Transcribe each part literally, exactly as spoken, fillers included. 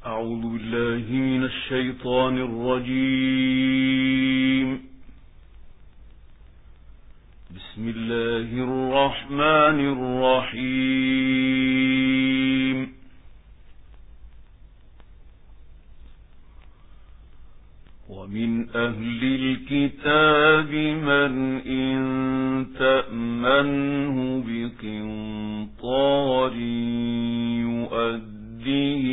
أعوذ بالله من الشيطان الرجيم. بسم الله الرحمن الرحيم. ومن أهل الكتاب من إن تأمنه بقنطار يؤديه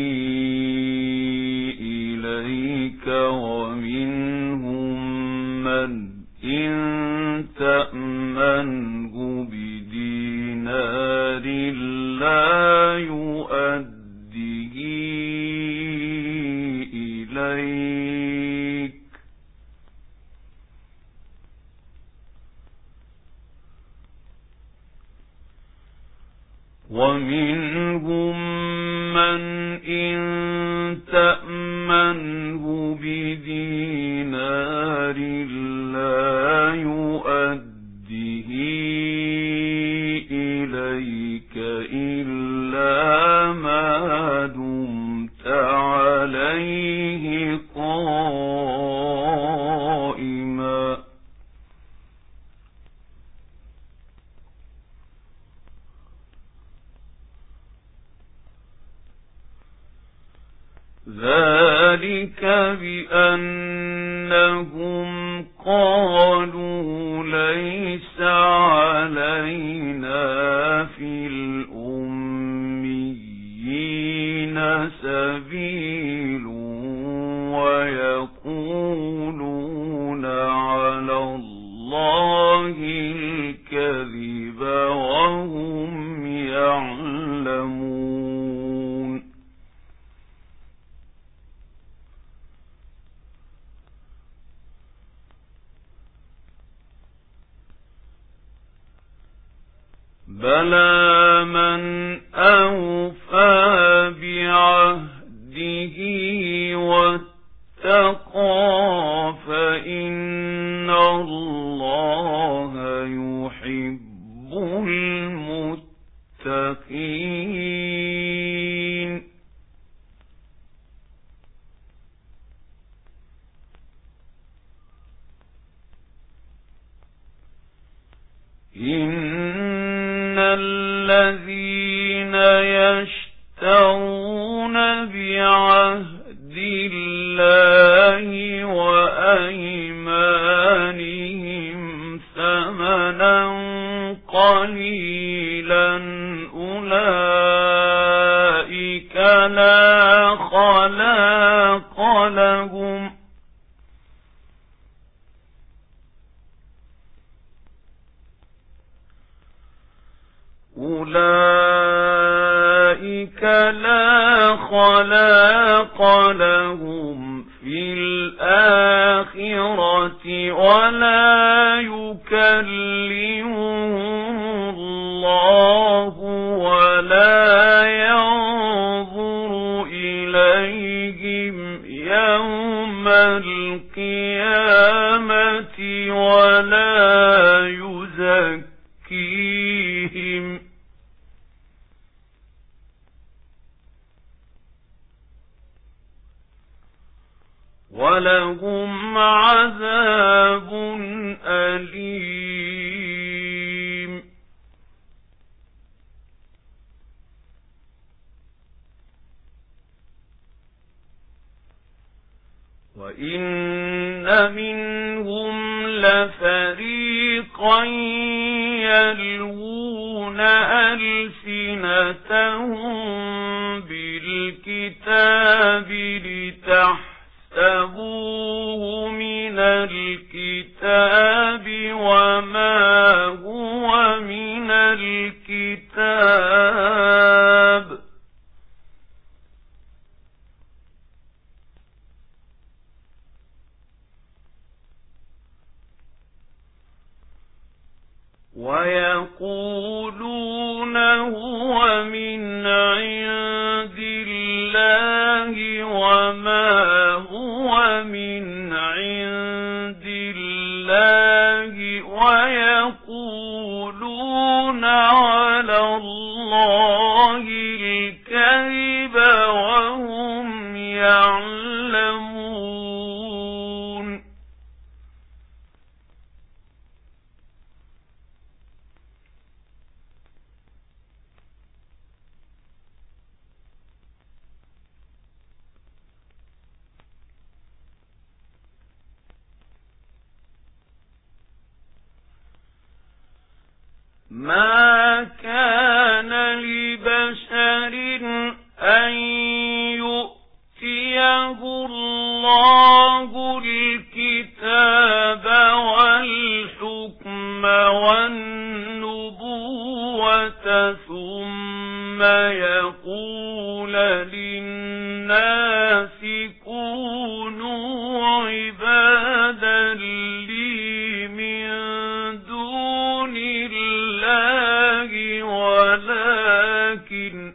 إليك ومنهم من إن تأمنه بدينار لا يؤديه إليك ومنهم من إن تأمنه بدينار لا يؤديه إليك إلا ما دمت عليه قائما ذلك بأنهم قالوا ليس علينا في الأميين سبيل ويقولون على الله الكذب وهم يعلمون بلى من أوفى بعهده واتقى فإن الله يحب المتقين إن الذين يشترون بعهد الله وأيمانهم ثمنا قليلا أولئك لا خلاق لهم أولئك لا خلاق لهم في الآخرة ولا يكلمهم الله ولا ينظر إليهم يوم القيامة ولا يزكيهم ولهم عذاب أليم وإن منهم لفريقا يلوون ألسنتهم بالكتاب لتحسبوه تحسبوه من الكتاب وما هو من الكتاب ويقولون هو من عند الله وما هو من عند الله ويقولون على الله الكذب وهم أن يؤتيه الله الكتاب والحكم والنبوة ثم يقول للناس كونوا عبادا لي من دون الله ولكن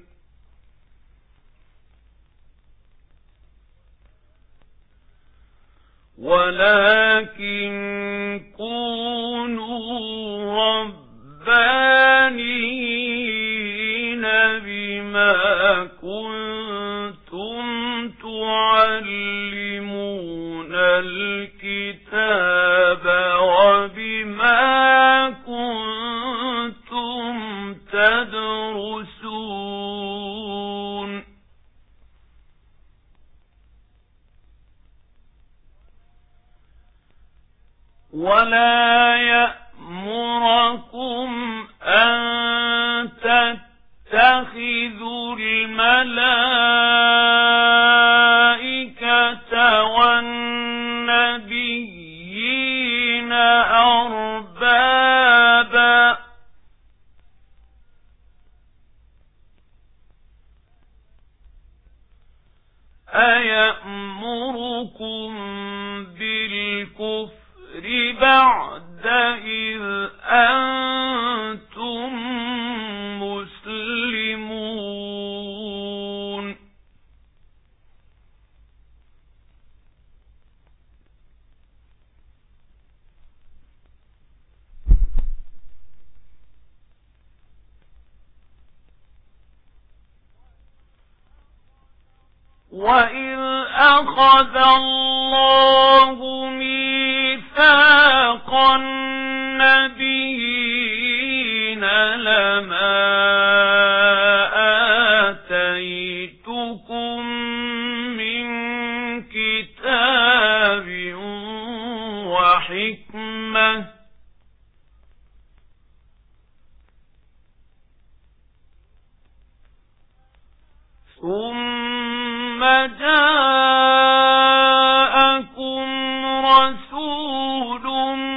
ولكن كونوا ربانيين بما كنتم تعلمون الكتاب وبما كنتم تدرسون ولا يأمركم أن تتخذوا الملائكة والنبيين أربابا أيأمركم بالكفر بعد إذ أنتم مسلمون وإذ أخذ الله ميثاق النبيين لما آتيتكم من كتاب وحكمة ثم جاءكم رسول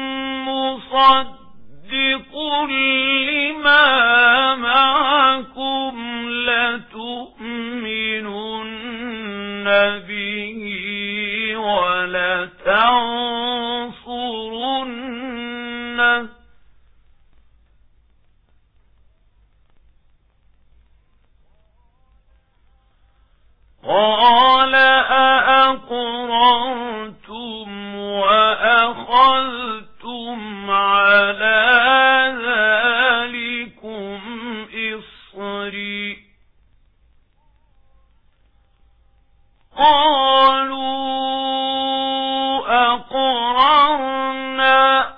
مصدق لما معكم لتؤمنن به ولتنصرنه قال أأقررتم وأخذتم على ذلكم إصري قالوا أقررنا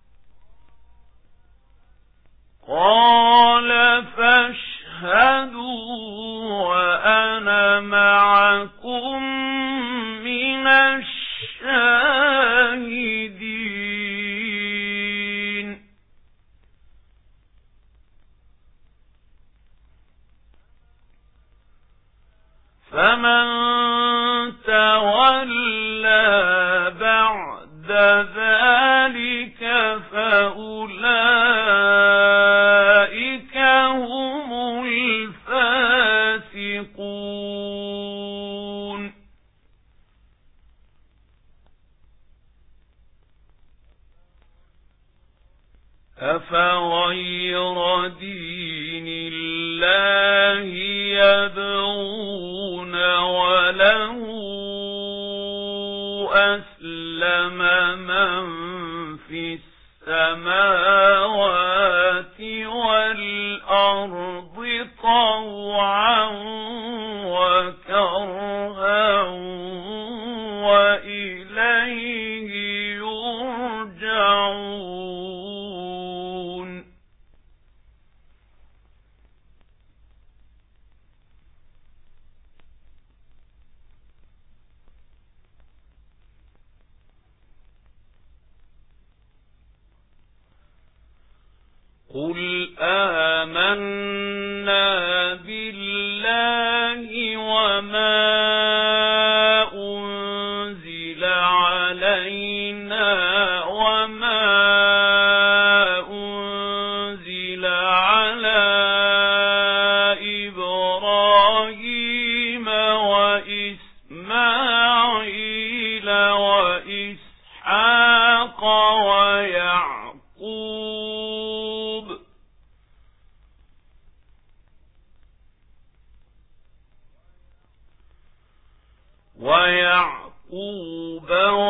قال فاشهدوا وأنا معكم من الشاهدين فمن تولى بعد ذلك فأولئك هم الفاسقون أفغير دين الله يبغون وله أسلم من في السماوات والأرض طوعا وكرها وإليه يرجعون قل آمنا بالله وما أنزل علينا وما أنزل على إبراهيم وإسماعيل وإسحاق ويعقوب ويعقوب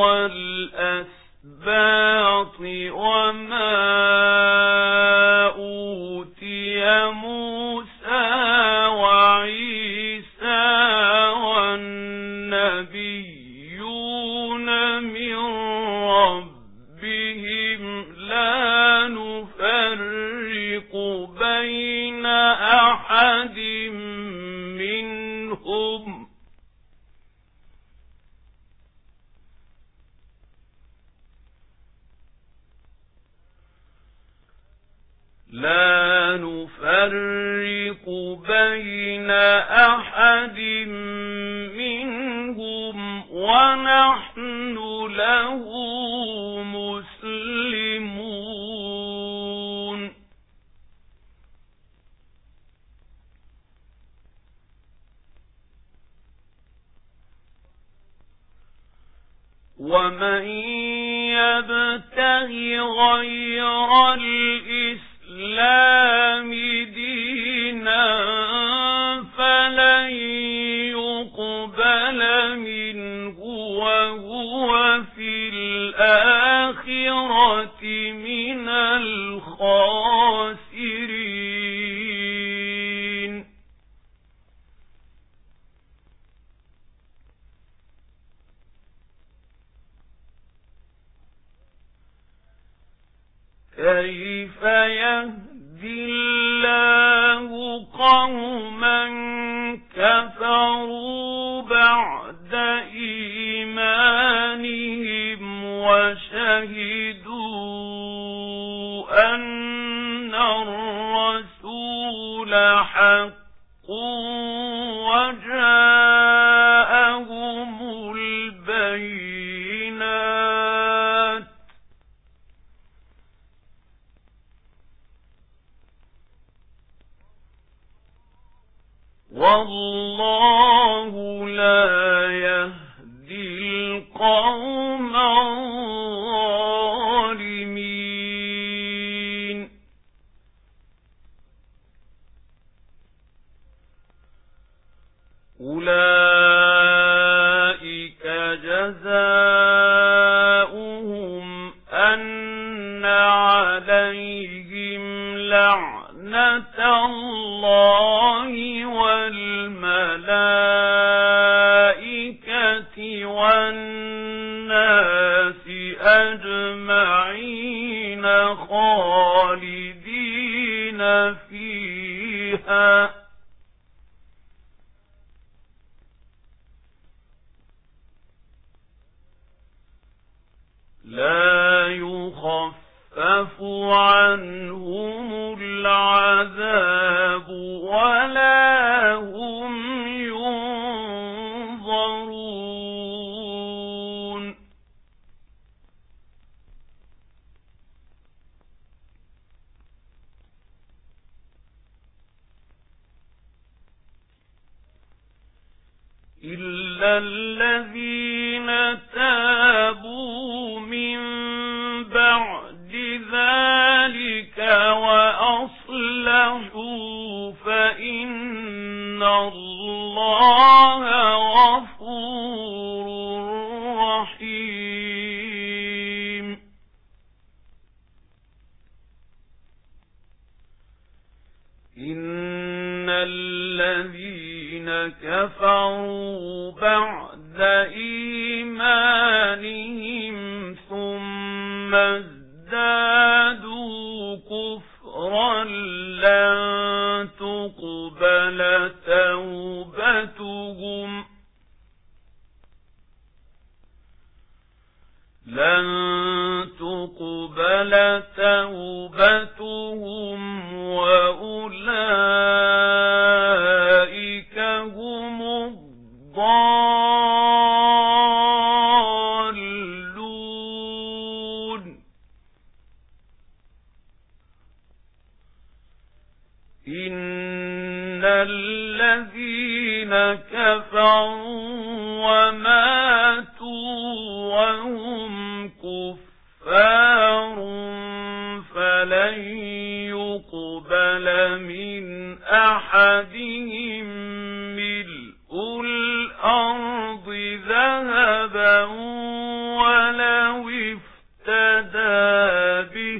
والأسباط وما أوتي موسى وعيسى والنبيون من ربهم لا نفرق بين أحد منهم لا نفرق بين أحد منهم ونحن له مسلمون ومن يبتغ غير الإسلام دينا فلن يقبل منه وهو في الآخرة من الخاسرين كيف يهدي الله قوما كفروا بعد إيمانهم وشهدوا أن الرسول حق وجاءهم البينات والله لا يهدي القوم الظالمين أولئك جزاؤهم أن عليهم لعنة الله والملائكة والناس أجمعين خالدين فيها لا يخفف عنهم العذاب ولا هم ينظرون إلا الذين تابوا من بعد ذلك وأصلحوا فإن الله غفور رحيم إن الذين كفروا بعد إيمانهم ثم ازدادوا كفرا لن تقبل توبتهم لن تقبل توبتهم وأولئك هم الضالون إن الذين كفروا وماتوا وهم كفار فلن يقبل من أحدهم ملء الأرض ذهبا ولو افتدى به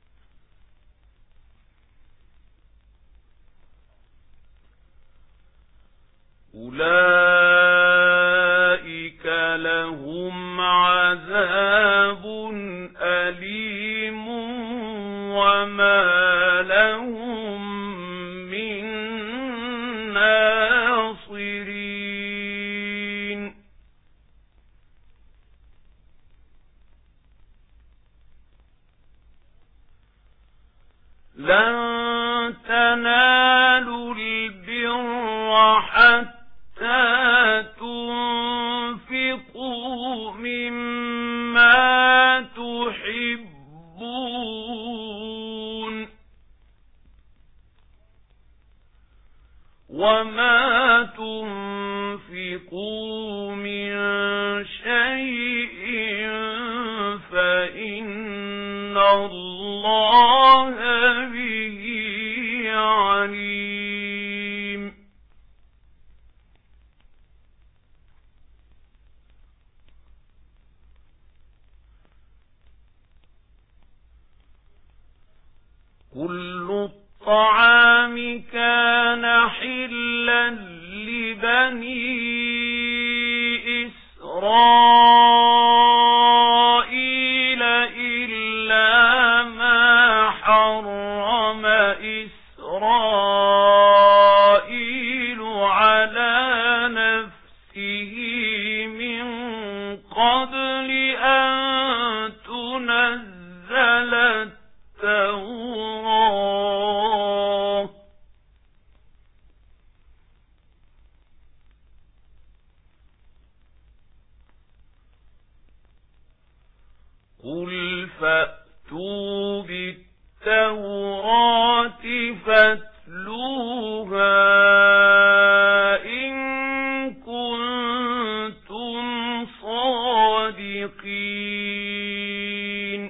أولئك لهم عذاب أليم وما لهم من ناصرين لن تنالوا البر حتى تنفقوا مما تحبون وما تنفقوا من شيء فإن الله به عليم كل الطعام كان حلا لبني إسرائيل إلا ما حرم إسرائيل على نفسه من قبل أن تنزل التوراة قل فأتوا بالتوراة فاتلوها إن كنتم صادقين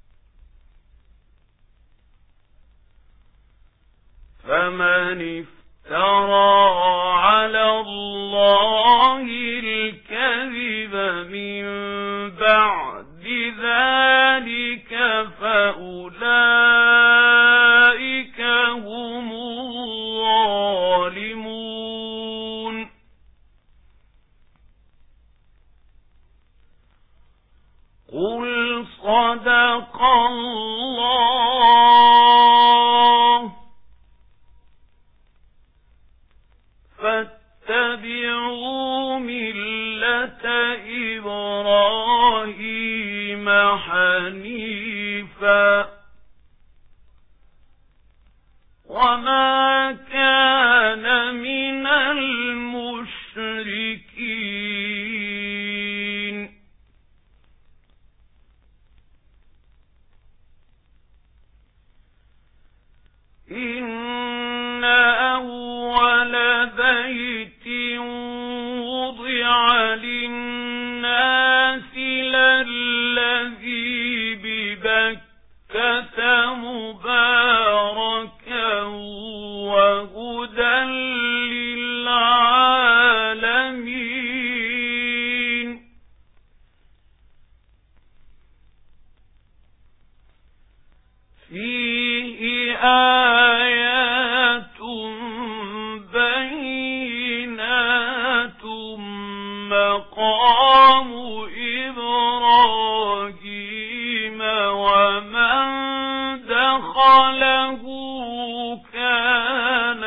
فمن افترى على الله الكذب من بعد ذلك فأولئك هم الظالمون قل صدق الله فاتبعوا ملة إبراهيم حنيفا وما كان من المشركين إن أول بيت وضع للناس للذي ببكة مباركا وهدى للعالمين فيه آيات بينات مقام إبراهيم ومن دخله كان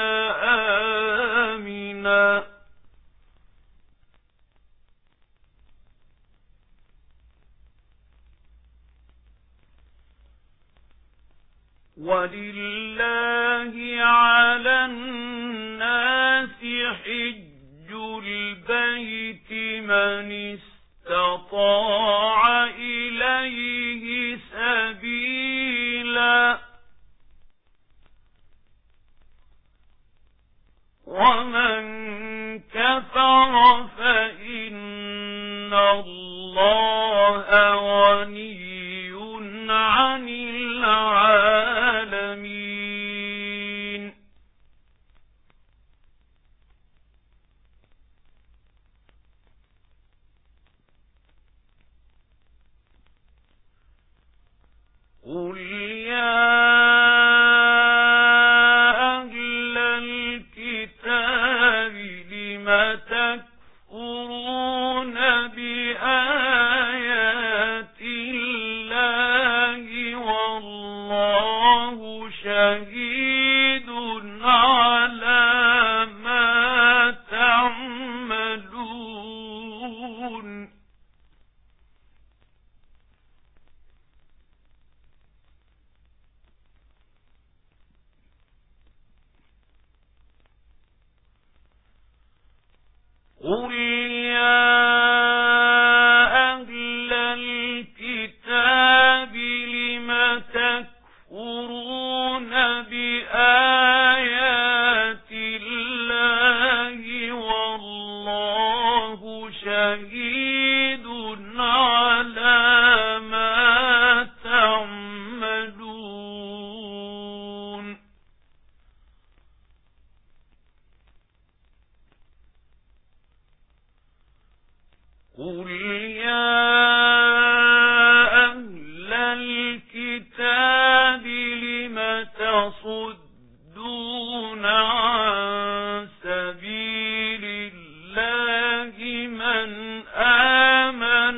آمنا ولله على الناس حج البيت لمن استطاع إليه سبيلا ومن كفر فإن الله غني عن العالمين قل يا أهل الكتاب لم تكفرون بآيات الله والله شهيد على ما تعملون قل يا أهل الكتاب لم تكفرون بآيات الله والله شهيد على ما تعملون قل يا أهل الكتاب لم تصدون عن سبيل الله من آمن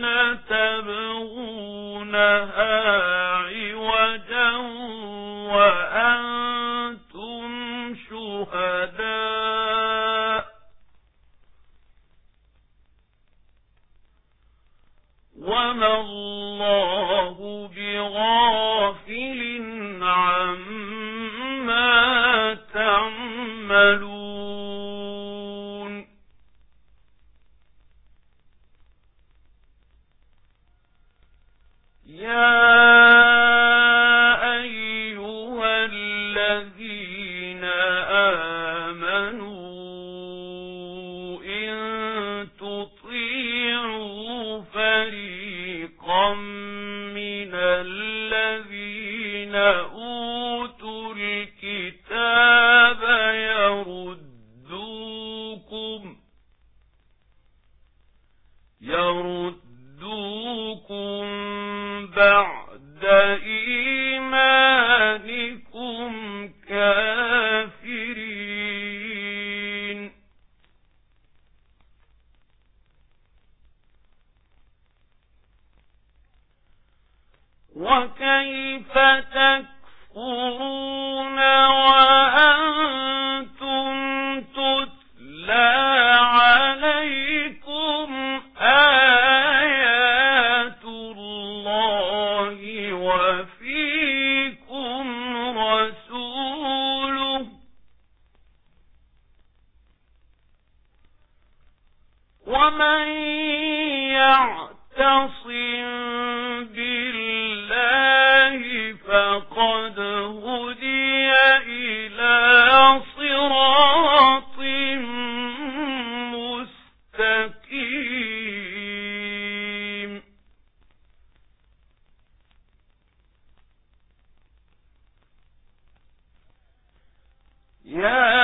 تبغونها عوجا وأنتم شهداء وما الله بغافل عما تعملون يا أيها الذين آمنوا إن تطيعوا فريقا من الذين أوتوا الكتاب يردوكم يردوكم بعد إيمانكم كافرين وكيف تكفرون وأنتم تتلى عليكم آيات الله وفيكم رسوله ومن يعتصم بالله فقد هدي إلى صراط مستقيم يا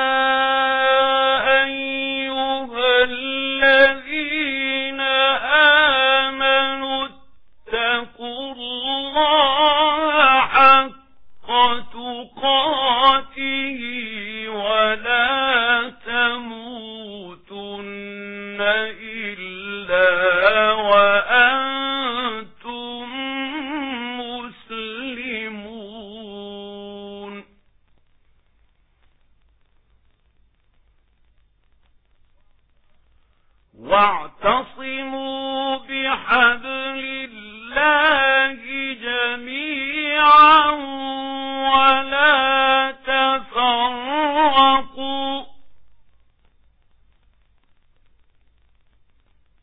أيها الذين آمنوا اتقوا الله حق تقاته ولا تموتن إلا وأنتم مسلمون واعتصموا بحبل الله جميعا ولا تفرقوا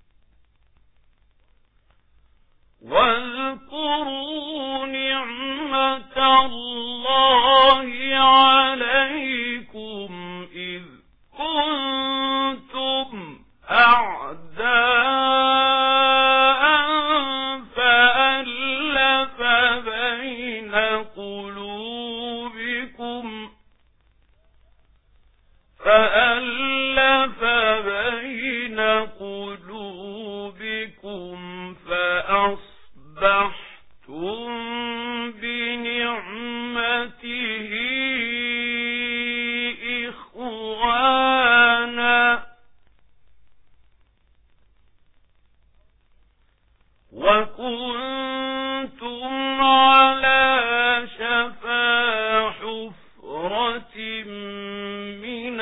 وكنتم على شفا حفرة من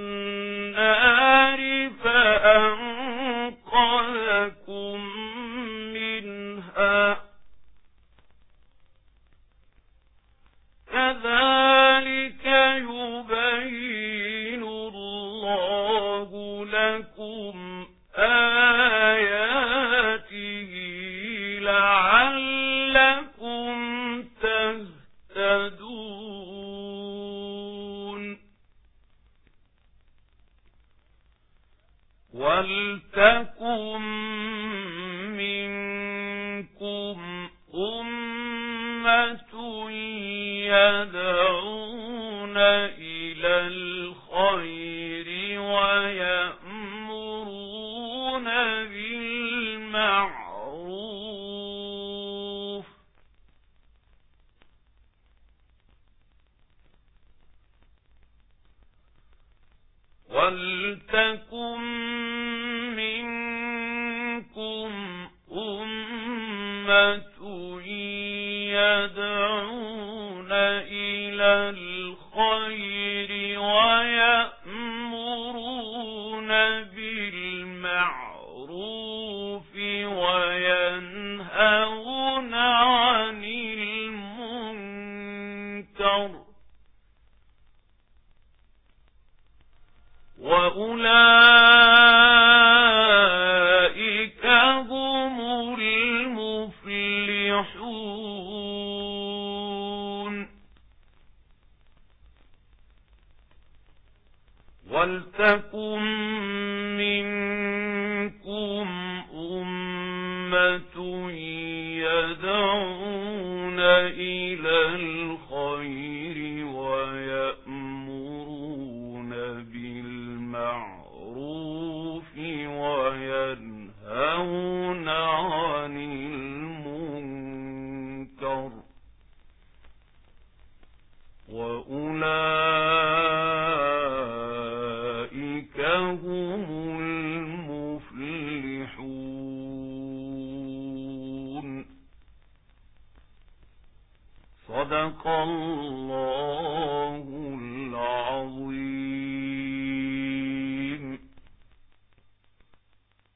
النار فأنقذكم منها كذلك يبين الله لكم آياته لعلكم تهتدون ولتكن منكم أمة يدعون إلى الخير ويأمرون بالمعروف ولتكن منكم أمة يدعون إلى الخير ويأمرون بالمعروف وينهون عن المنكر وأولئك هم المفلحون ولتكن منكم أمة يدعون إلى الخير ويأمرون بالمعروف وينهون عن المنكر وأولئك هم المفلحون. صدق الله